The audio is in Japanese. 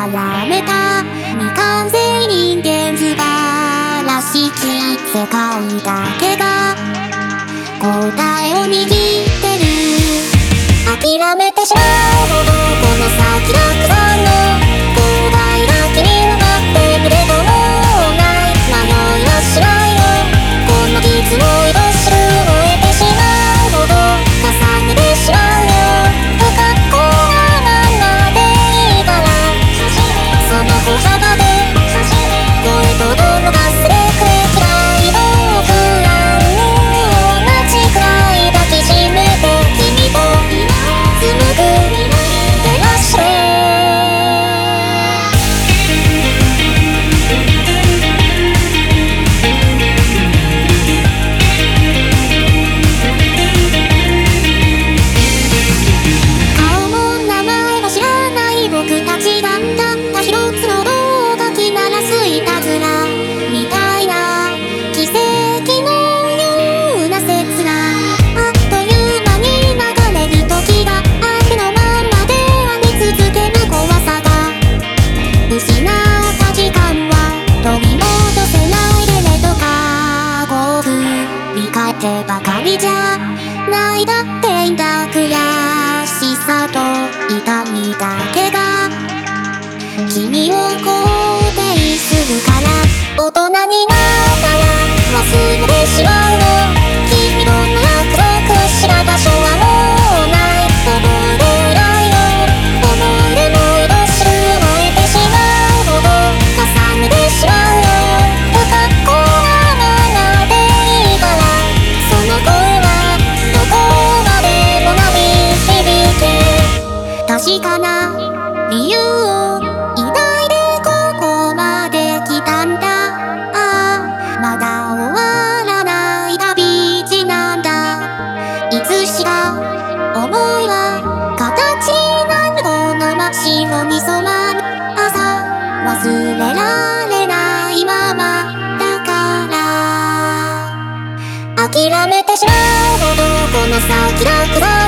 やめた未完成人間素晴らしき世界だけが答えを握ってる。諦めてしまうほどこの先たくさんの勾配が気になってるけどもうない迷いはしないよ。この傷を愛しく燃えてしまうほど重ねてしまうよ。不格好なままでいいからその歩幅で声とどろがすれくれ嫌いの不安に同じくらい抱きしめて君と紡ぐ照らして顔も名前も知らない僕たちがたった一つの動画き鳴らすいたずらみたいな奇跡のような切なあっという間に流れる時がありのままであり続ける怖さが失った時間は取り戻せないでねとかこう振り返ってばかりじゃないだっていいんだ。悔しさと痛みだけが君を肯定するから大人になったら忘れてしまうの。君との約束をした場所はもうない覚えていないよ。思い出も愛しく燃えてしまうほど重ねてしまうよ。不格好なままでいいからその声はどこまでも鳴り響け。確かな理由を抱いてここまで来たんだ。ああまだ終わらない旅路なんだ。いつしか思いは形になるこの真っ白に染まる朝忘れられないままだから諦めてしまうほどこの先が暗い